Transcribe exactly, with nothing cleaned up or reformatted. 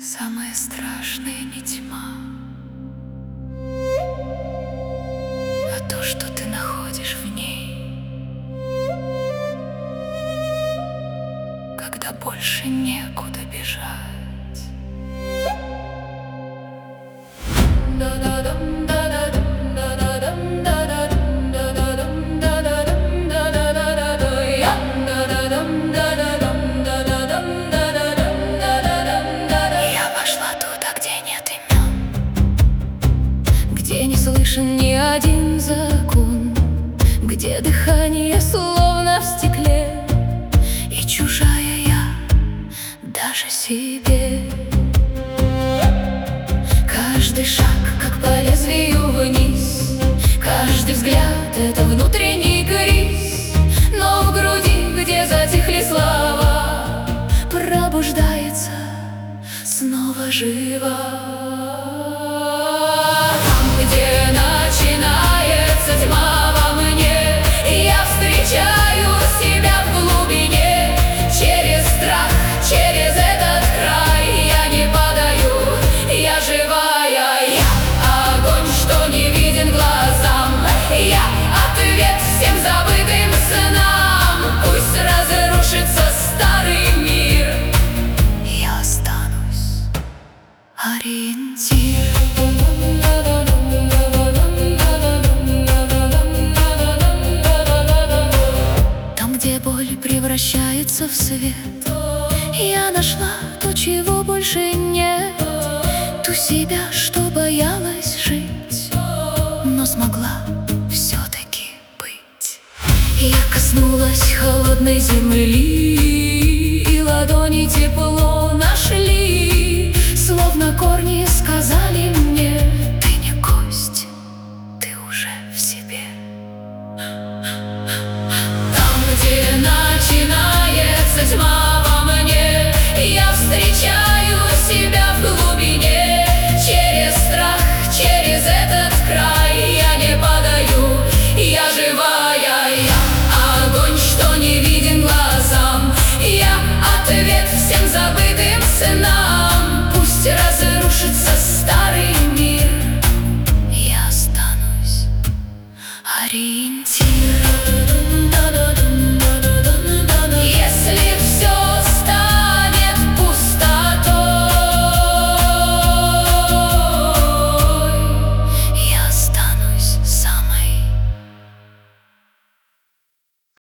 Самое страшное не тьма, а то, что ты находишь в ней, когда больше некуда бежать. Где не слышен ни один закон, где дыхание словно в стекле, и чужая я даже себе. Каждый шаг, как по лезвию вниз, каждый взгляд — это внутренний криз. Но в груди, где затихли слова, пробуждается снова живо. Где начинается тьма во мне, я встречаю себя в глубине. Через страх, через этот край я не падаю, я живая. Я огонь, что не виден глазам, я ответ всем забытым снам. Пусть разрушится старый мир, я останусь ориентир. Боль превращается в свет. Я нашла то, чего больше нет, ту себя, что боялась жить, но смогла все-таки быть. Я коснулась холодной земли,